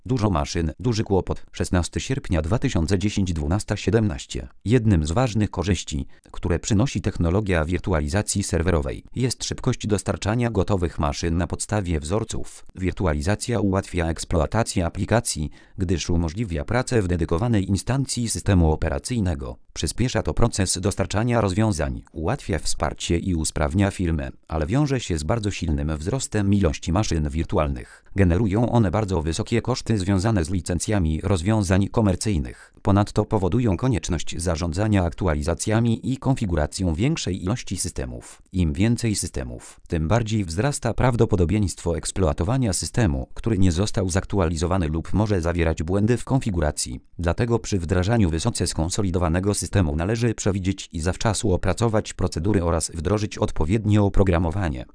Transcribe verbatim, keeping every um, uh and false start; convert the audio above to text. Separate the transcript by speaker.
Speaker 1: Dużo maszyn, duży kłopot. szesnastego sierpnia dwa tysiące dziesiątego, dwunasta siedemnaście. Jednym z ważnych korzyści, które przynosi technologia wirtualizacji serwerowej, jest szybkość dostarczania gotowych maszyn na podstawie wzorców. Wirtualizacja ułatwia eksploatację aplikacji, gdyż umożliwia pracę w dedykowanej instancji systemu operacyjnego. Przyspiesza to proces dostarczania rozwiązań, ułatwia wsparcie i usprawnia firmę, ale wiąże się z bardzo silnym wzrostem ilości maszyn wirtualnych. Generują one bardzo wysokie koszty związane z licencjami rozwiązań komercyjnych. Ponadto powodują konieczność zarządzania aktualizacjami i konfiguracją większej ilości systemów. Im więcej systemów, tym bardziej wzrasta prawdopodobieństwo eksploatowania systemu, który nie został zaktualizowany lub może zawierać błędy w konfiguracji. Dlatego przy wdrażaniu wysoce skonsolidowanego systemu należy przewidzieć i zawczasu opracować procedury oraz wdrożyć odpowiednie oprogramowanie.